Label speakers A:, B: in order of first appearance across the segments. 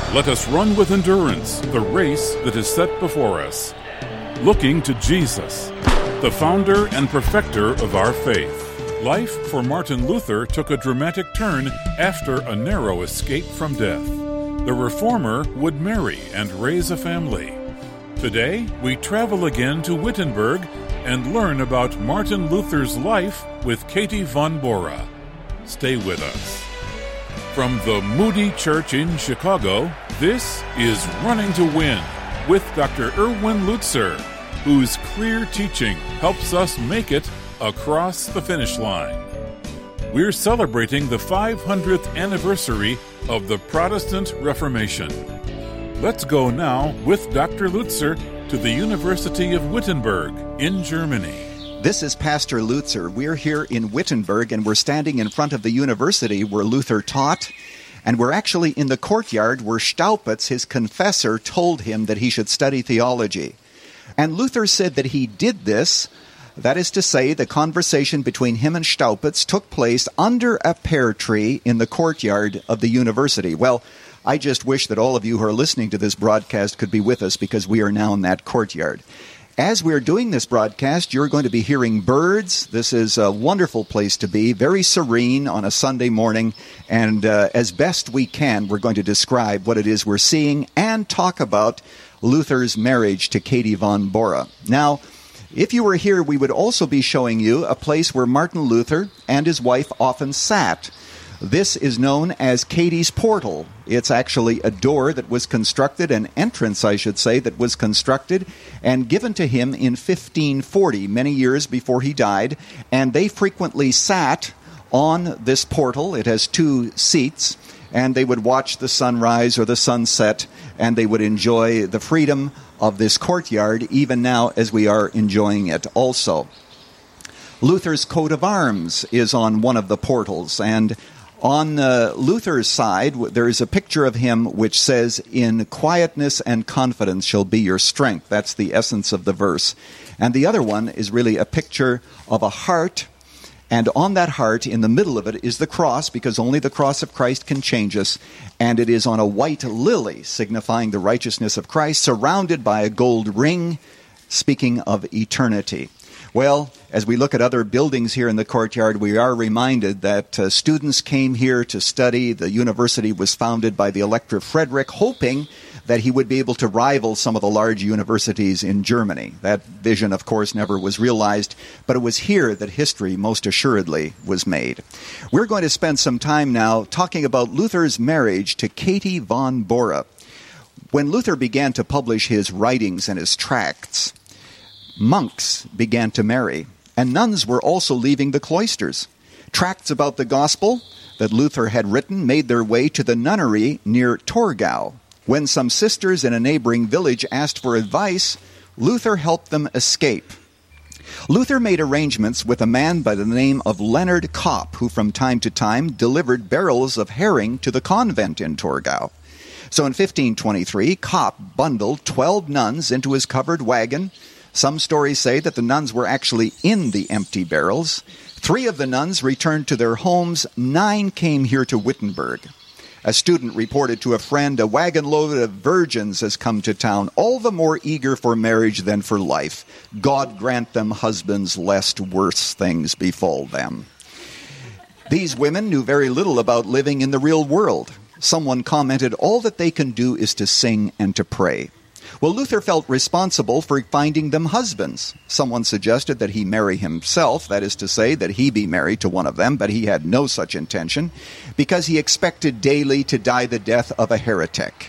A: Let us run with endurance the race that is set before us, looking to Jesus, the founder and perfecter of our faith. Life for Martin Luther took a dramatic turn after a narrow escape from death. The reformer would marry and raise a family. Today, we travel again to Wittenberg and learn about Martin Luther's life with Katie von Bora. Stay with us. From the Moody Church in Chicago, this is Running to Win with Dr. Erwin Lutzer, whose clear teaching helps us make it across the finish line. We're celebrating the 500th anniversary of the Protestant Reformation. Let's go now with Dr. Lutzer to the University of Wittenberg in Germany.
B: This is Pastor Lutzer. We're here in Wittenberg, and we're standing in front of the university where Luther taught, and we're actually in the courtyard where Staupitz, his confessor, told him that he should study theology. And Luther said that he did this. That is to say, the conversation between him and Staupitz took place under a pear tree in the courtyard of the university. Well, I just wish that all of you who are listening to this broadcast could be with us, because we are now in that courtyard. As we're doing this broadcast, you're going to be hearing birds. This is a wonderful place to be, very serene on a Sunday morning. And as best we can, we're going to describe what it is we're seeing and talk about Luther's marriage to Katie von Bora. Now, if you were here, we would also be showing you a place where Martin Luther and his wife often sat. This is known as Katie's Portal. It's actually a door that was constructed, an entrance, I should say, that was constructed and given to him in 1540, many years before he died. And they frequently sat on this portal. It has two seats, and they would watch the sunrise or the sunset, and they would enjoy the freedom of this courtyard, even now as we are enjoying it also. Luther's coat of arms is on one of the portals, and on Luther's side, there is a picture of him which says, "In quietness and confidence shall be your strength." That's the essence of the verse. And the other one is really a picture of a heart, and on that heart, in the middle of it, is the cross, because only the cross of Christ can change us, and it is on a white lily, signifying the righteousness of Christ, surrounded by a gold ring, speaking of eternity. Well, as we look at other buildings here in the courtyard, we are reminded that students came here to study. The university was founded by the Elector Frederick, hoping that he would be able to rival some of the large universities in Germany. That vision, of course, never was realized, but it was here that history most assuredly was made. We're going to spend some time now talking about Luther's marriage to Katie von Bora. When Luther began to publish his writings and his tracts, monks began to marry, and nuns were also leaving the cloisters. Tracts about the gospel that Luther had written made their way to the nunnery near Torgau. When some sisters in a neighboring village asked for advice, Luther helped them escape. Luther made arrangements with a man by the name of Leonard Kopp, who from time to time delivered barrels of herring to the convent in Torgau. So in 1523, Kopp bundled 12 nuns into his covered wagon. Some stories say that the nuns were actually in the empty barrels. 3 of the nuns returned to their homes. 9 came here to Wittenberg. A student reported to a friend, "A wagon load of virgins has come to town, all the more eager for marriage than for life. God grant them husbands, lest worse things befall them." These women knew very little about living in the real world. Someone commented, "All that they can do is to sing and to pray." Well, Luther felt responsible for finding them husbands. Someone suggested that he marry himself, that is to say, that he be married to one of them, but he had no such intention, because he expected daily to die the death of a heretic.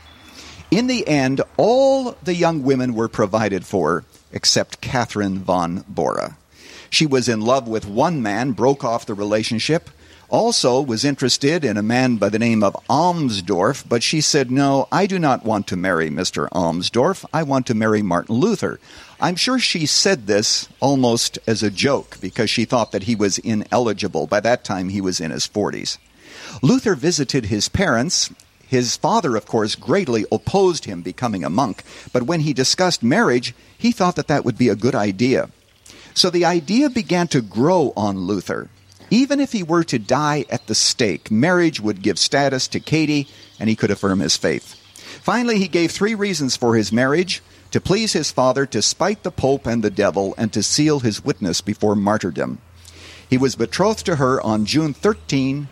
B: In the end, all the young women were provided for, except Catherine von Bora. She was in love with one man, broke off the relationship, also was interested in a man by the name of Amsdorf, but she said, "No, I do not want to marry Mr. Amsdorf. I want to marry Martin Luther." I'm sure she said this almost as a joke, because she thought that he was ineligible. By that time, he was in his 40s. Luther visited his parents. His father, of course, greatly opposed him becoming a monk, but when he discussed marriage, he thought that that would be a good idea. So the idea began to grow on Luther. Even if he were to die at the stake, marriage would give status to Katie, and he could affirm his faith. Finally, he gave 3 reasons for his marriage: to please his father, to spite the Pope and the devil, and to seal his witness before martyrdom. He was betrothed to her on June 13,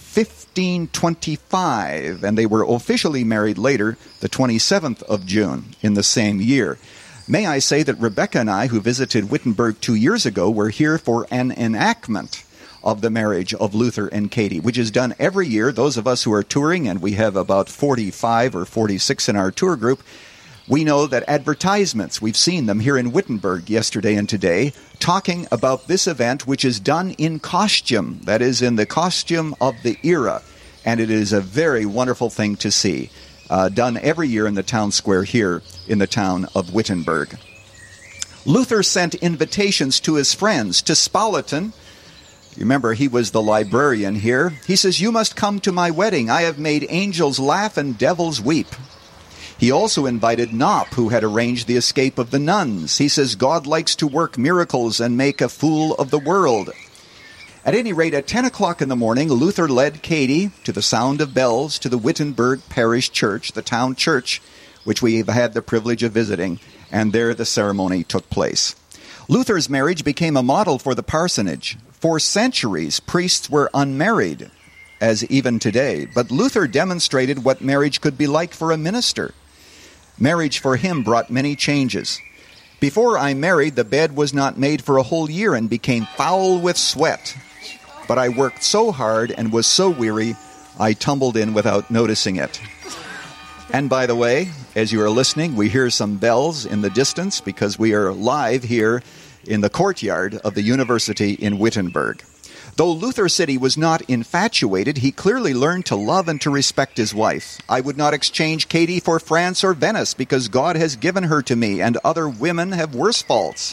B: 1525, and they were officially married later, the 27th of June in the same year. May I say that Rebecca and I, who visited Wittenberg 2 years ago, were here for an enactment of the marriage of Luther and Katie, which is done every year. Those of us who are touring, and we have about 45 or 46 in our tour group, we know that advertisements, we've seen them here in Wittenberg yesterday and today, talking about this event, which is done in costume, that is, in the costume of the era. And it is a very wonderful thing to see, done every year in the town square here in the town of Wittenberg. Luther sent invitations to his friends, to Spalatin. Remember, he was the librarian here. He says, "You must come to my wedding. I have made angels laugh and devils weep." He also invited Knopp, who had arranged the escape of the nuns. He says, "God likes to work miracles and make a fool of the world." At any rate, at 10 o'clock in the morning, Luther led Katie, to the sound of bells, to the Wittenberg Parish Church, the town church, which we have had the privilege of visiting, and there the ceremony took place. Luther's marriage became a model for the parsonage. For centuries, priests were unmarried, as even today, but Luther demonstrated what marriage could be like for a minister. Marriage for him brought many changes. "Before I married, the bed was not made for a whole year and became foul with sweat. But I worked so hard and was so weary, I tumbled in without noticing it." And by the way, as you are listening, we hear some bells in the distance because we are live here in the courtyard of the university in Wittenberg. Though Luther said he was not infatuated, he clearly learned to love and to respect his wife. "I would not exchange Katie for France or Venice because God has given her to me, and other women have worse faults."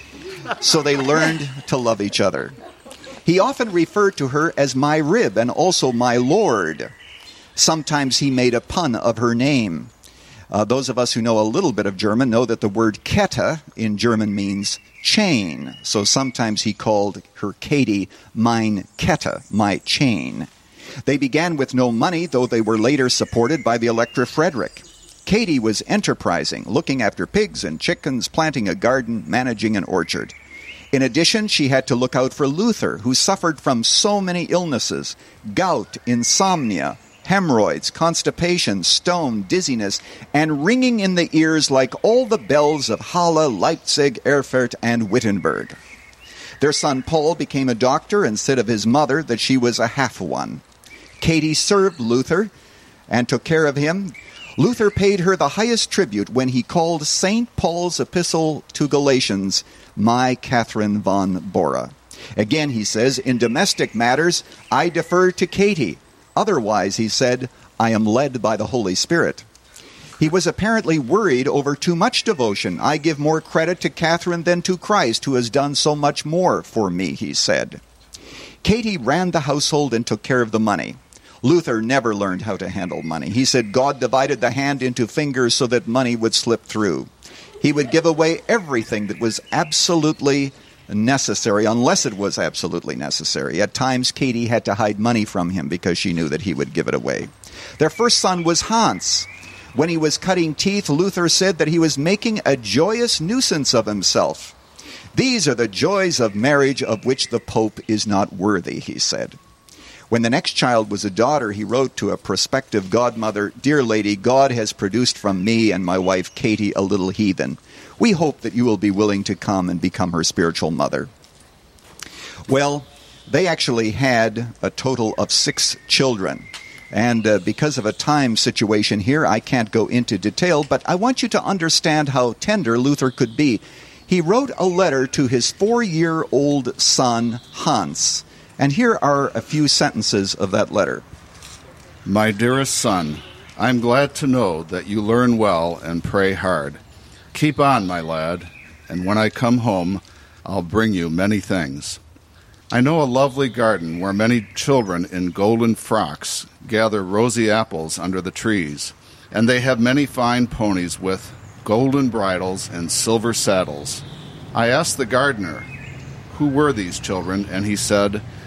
B: So they learned to love each other. He often referred to her as my rib and also my Lord. Sometimes he made a pun of her name. Those of us who know a little bit of German know that the word Kette in German means chain. So sometimes he called her Katie mein Kette, my chain. They began with no money, though they were later supported by the Elector Frederick. Katie was enterprising, looking after pigs and chickens, planting a garden, managing an orchard. In addition, she had to look out for Luther, who suffered from so many illnesses: gout, insomnia, hemorrhoids, constipation, stone, dizziness, and ringing in the ears like all the bells of Halle, Leipzig, Erfurt, and Wittenberg. Their son Paul became a doctor and said of his mother that she was a half one. Katie served Luther and took care of him. Luther paid her the highest tribute when he called St. Paul's epistle to Galatians, "My Catherine von Bora." Again, he says, "In domestic matters, I defer to Katie. Otherwise," he said, "I am led by the Holy Spirit." He was apparently worried over too much devotion. "I give more credit to Catherine than to Christ, who has done so much more for me," he said. Katie ran the household and took care of the money. Luther never learned how to handle money. He said God divided the hand into fingers so that money would slip through. He would give away everything that was absolutely necessary, unless it was absolutely necessary. At times, Katie had to hide money from him because she knew that he would give it away. Their first son was Hans. When he was cutting teeth, Luther said that he was making a joyous nuisance of himself. "These are the joys of marriage of which the Pope is not worthy," he said. When the next child was a daughter, he wrote to a prospective godmother, "Dear lady, God has produced from me and my wife Katie a little heathen. We hope that you will be willing to come and become her spiritual mother." Well, they actually had a total of 6 children. And because of a time situation here, I can't go into detail, but I want you to understand how tender Luther could be. He wrote a letter to his 4-year-old son, Hans. And here are a few sentences of that letter.
C: "My dearest son, I'm glad to know that you learn well and pray hard. Keep on, my lad, and when I come home, I'll bring you many things. I know a lovely garden where many children in golden frocks gather rosy apples under the trees, and they have many fine ponies with golden bridles and silver saddles. I asked the gardener, 'Who were these children?' and he said,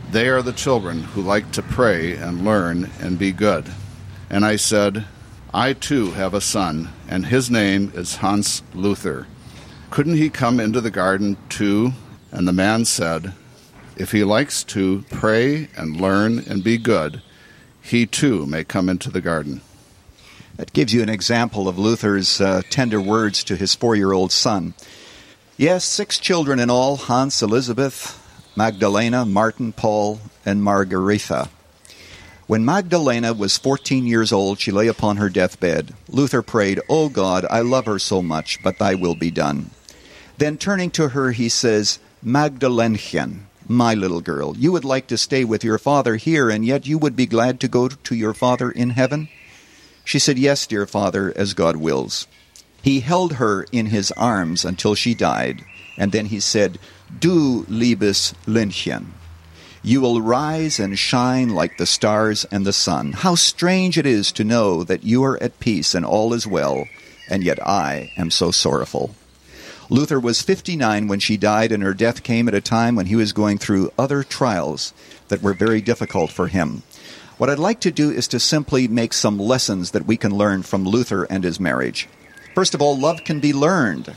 C: They are the children who like to pray and learn and be good. And I said, I too have a son, and his name is Hans Luther. Couldn't he come into the garden too? And the man said, if he likes to pray and learn and be good, he too may come into the garden.
B: That gives you an example of Luther's tender words to his 4-year-old son. Yes, 6 children in all, Hans, Elizabeth, Magdalena, Martin, Paul, and Margaretha. When Magdalena was 14 years old, she lay upon her deathbed. Luther prayed, O God, I love her so much, but thy will be done. Then turning to her, he says, Magdalenchen, my little girl, you would like to stay with your father here, and yet you would be glad to go to your father in heaven? She said, yes, dear father, as God wills. He held her in his arms until she died, and then he said, Du, liebes Ländchen, you will rise and shine like the stars and the sun. How strange it is to know that you are at peace and all is well, and yet I am so sorrowful. Luther was 59 when she died, and her death came at a time when he was going through other trials that were very difficult for him. What I'd like to do is to simply make some lessons that we can learn from Luther and his marriage. First of all, love can be learned.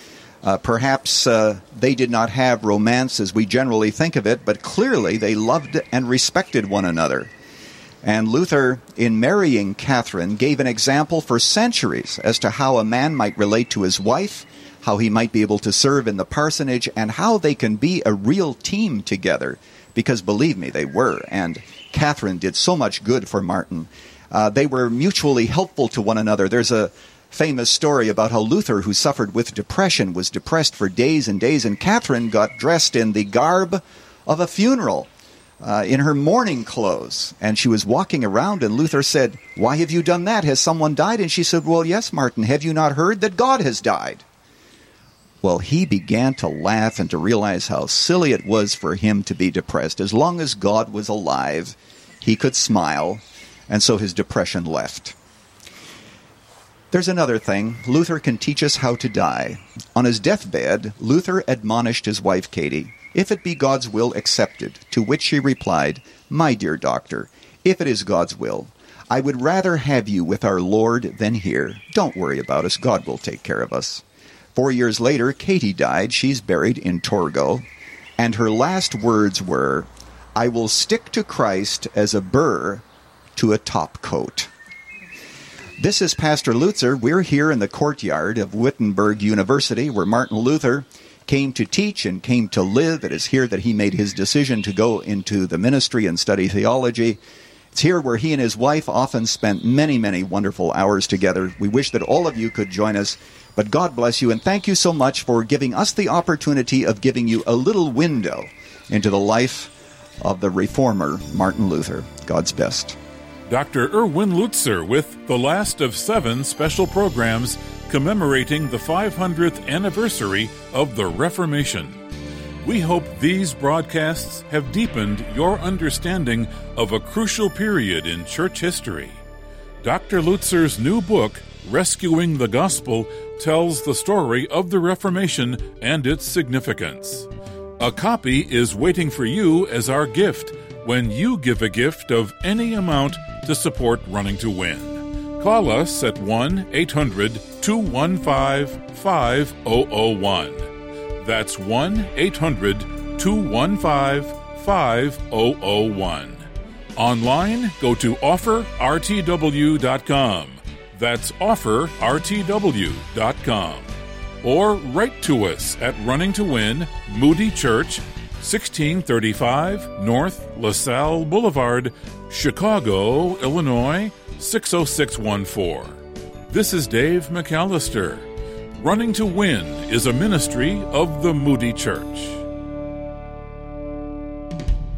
B: Perhaps they did not have romance as we generally think of it, but clearly they loved and respected one another. And Luther, in marrying Catherine, gave an example for centuries as to how a man might relate to his wife, how he might be able to serve in the parsonage, and how they can be a real team together. Because believe me, they were. And Catherine did so much good for Martin. They were mutually helpful to one another. There's a famous story about how Luther, who suffered with depression, was depressed for days and days, and Catherine got dressed in the garb of a funeral, in her mourning clothes. And she was walking around, and Luther said, why have you done that? Has someone died? And she said, well, yes, Martin, have you not heard that God has died? Well, he began to laugh and to realize how silly it was for him to be depressed. As long as God was alive, he could smile, and so his depression left. There's another thing. Luther can teach us how to die. On his deathbed, Luther admonished his wife, Katie, if it be God's will, accept it, to which she replied, my dear doctor, if it is God's will, I would rather have you with our Lord than here. Don't worry about us. God will take care of us. 4 years later, Katie died. She's buried in Torgau. And her last words were, I will stick to Christ as a burr to a top coat. This is Pastor Lutzer. We're here in the courtyard of Wittenberg University, where Martin Luther came to teach and came to live. It is here that he made his decision to go into the ministry and study theology. It's here where he and his wife often spent many, many wonderful hours together. We wish that all of you could join us. But God bless you, and thank you so much for giving us the opportunity of giving you a little window into the life of the reformer, Martin Luther. God's best.
A: Dr. Erwin Lutzer with the last of 7 special programs commemorating the 500th anniversary of the Reformation. We hope these broadcasts have deepened your understanding of a crucial period in church history. Dr. Lutzer's new book, Rescuing the Gospel, tells the story of the Reformation and its significance. A copy is waiting for you as our gift when you give a gift of any amount to support Running to Win. Call us at 1-800-215-5001. That's 1-800-215-5001. Online, go to offerrtw.com. That's offerrtw.com. Or write to us at Running to Win, Moody Church, 1635 North LaSalle Boulevard, Chicago, Illinois, 60614. This is Dave McAllister. Running to Win is a ministry of the Moody Church.